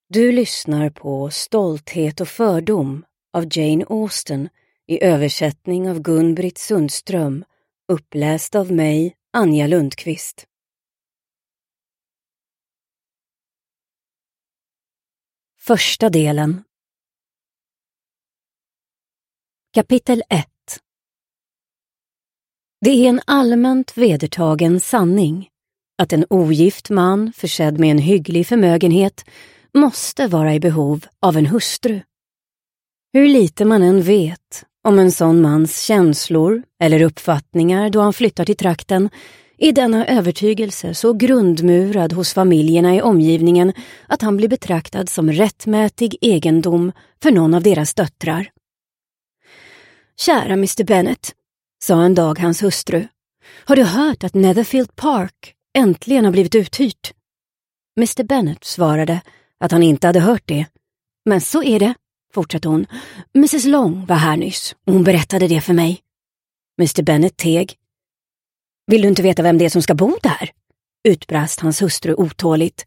Du lyssnar på Stolthet och fördom av Jane Austen i översättning av Gun-Britt Sundström, uppläst av mig, Anja Lundqvist. Första delen. Kapitel 1. Det är en allmänt vedertagen sanning att en ogift man försedd med en hygglig förmögenhet måste vara i behov av en hustru. Hur lite man än vet om en sån mans känslor eller uppfattningar då han flyttar till trakten är denna övertygelse så grundmurad hos familjerna i omgivningen att han blir betraktad som rättmätig egendom för någon av deras döttrar. Kära Mr. Bennet, sa en dag hans hustru, har du hört att Netherfield Park äntligen har blivit uthyrt? Mr. Bennet svarade att han inte hade hört det. Men så är det, fortsatte hon. Mrs. Long var här nyss och hon berättade det för mig. Mr. Bennet teg. Vill du inte veta vem det är som ska bo där? Utbrast hans hustru otåligt.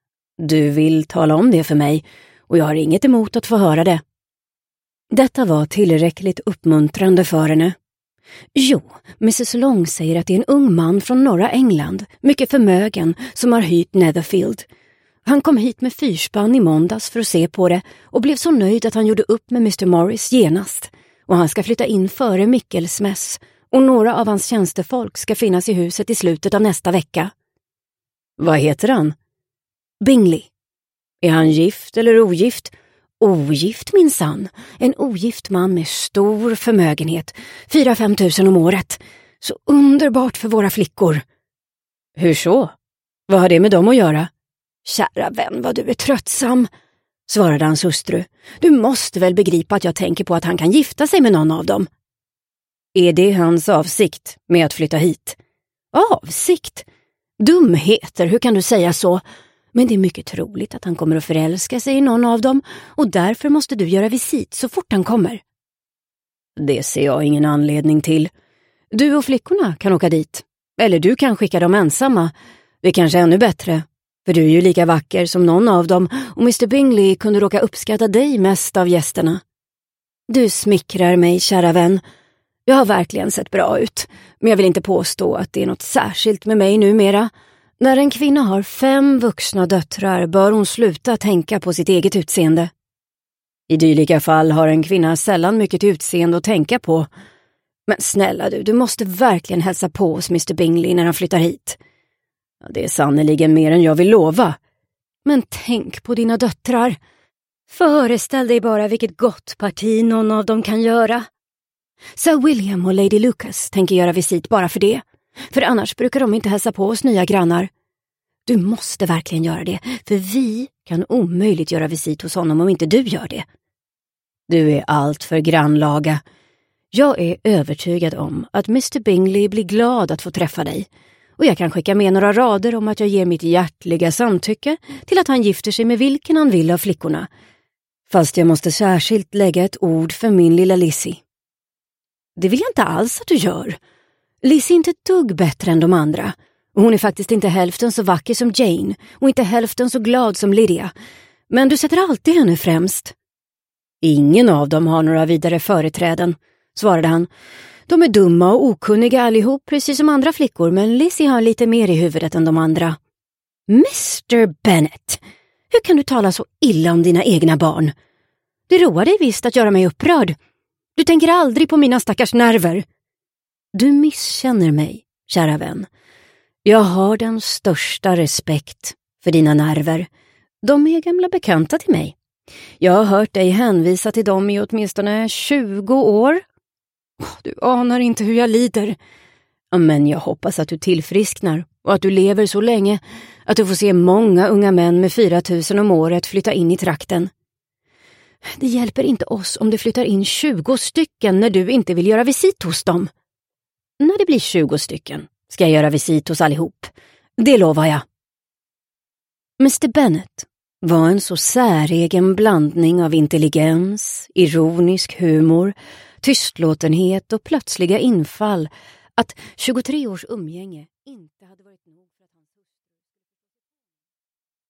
Du vill tala om det för mig och jag har inget emot att få höra det. Detta var tillräckligt uppmuntrande för henne. Jo, Mrs. Long säger att det är en ung man från norra England, mycket förmögen, som har hyrt Netherfield. Han kom hit med fyrspann i måndags för att se på det och blev så nöjd att han gjorde upp med Mr. Morris genast. Och han ska flytta in före Mickelsmäss och några av hans tjänstefolk ska finnas i huset i slutet av nästa vecka. Vad heter han? Bingley. Är han gift eller ogift? Ogift minsann. En ogift man med stor förmögenhet. 4-5 tusen om året. Så underbart för våra flickor. Hur så? Vad har det med dem att göra? Kära vän, vad du är tröttsam, svarade hans hustru. Du måste väl begripa att jag tänker på att han kan gifta sig med någon av dem. Är det hans avsikt med att flytta hit? Avsikt? Dumheter, hur kan du säga så? Men det är mycket troligt att han kommer att förälska sig i någon av dem och därför måste du göra visit så fort han kommer. Det ser jag ingen anledning till. Du och flickorna kan åka dit. Eller du kan skicka dem ensamma. Det är kanske ännu bättre. För du är ju lika vacker som någon av dem och Mr. Bingley kunde råka uppskatta dig mest av gästerna. Du smickrar mig, kära vän. Jag har verkligen sett bra ut, men jag vill inte påstå att det är något särskilt med mig numera. När en kvinna har 5 vuxna döttrar bör hon sluta tänka på sitt eget utseende. I dylika fall har en kvinna sällan mycket utseende att tänka på. Men snälla du måste verkligen hälsa på hos Mr. Bingley när han flyttar hit. Det är sannoliken mer än jag vill lova. Men tänk på dina döttrar. Föreställ dig bara vilket gott parti någon av dem kan göra. Sir William och Lady Lucas tänker göra visit bara för det. För annars brukar de inte hälsa på oss nya grannar. Du måste verkligen göra det, för vi kan omöjligt göra visit hos honom om inte du gör det. Du är allt för grannlaga. Jag är övertygad om att Mr. Bingley blir glad att få träffa dig. Och jag kan skicka med några rader om att jag ger mitt hjärtliga samtycke till att han gifter sig med vilken han vill av flickorna. Fast jag måste särskilt lägga ett ord för min lilla Lizzie. Det vill jag inte alls att du gör. Lizzie är inte ett dugg bättre än de andra. Och hon är faktiskt inte hälften så vacker som Jane och inte hälften så glad som Lydia. Men du sätter alltid henne främst. Ingen av dem har några vidare företräden, svarade han. De är dumma och okunniga allihop, precis som andra flickor, men Lizzie har lite mer i huvudet än de andra. Mr. Bennet, hur kan du tala så illa om dina egna barn? Det roar dig visst att göra mig upprörd. Du tänker aldrig på mina stackars nerver. Du misskänner mig, kära vän. Jag har den största respekt för dina nerver. De är gamla bekanta till mig. Jag har hört dig hänvisa till dem i åtminstone 20 år. Du anar inte hur jag lider. Men jag hoppas att du tillfrisknar och att du lever så länge att du får se många unga män med 4 000 om året flytta in i trakten. Det hjälper inte oss om det flyttar in 20 stycken när du inte vill göra visit hos dem. När det blir 20 stycken ska jag göra visit hos allihop. Det lovar jag. Mr. Bennet var en så säregen blandning av intelligens, ironisk humor, tystlåtenhet och plötsliga infall att 23 års umgänge inte hade varit nog.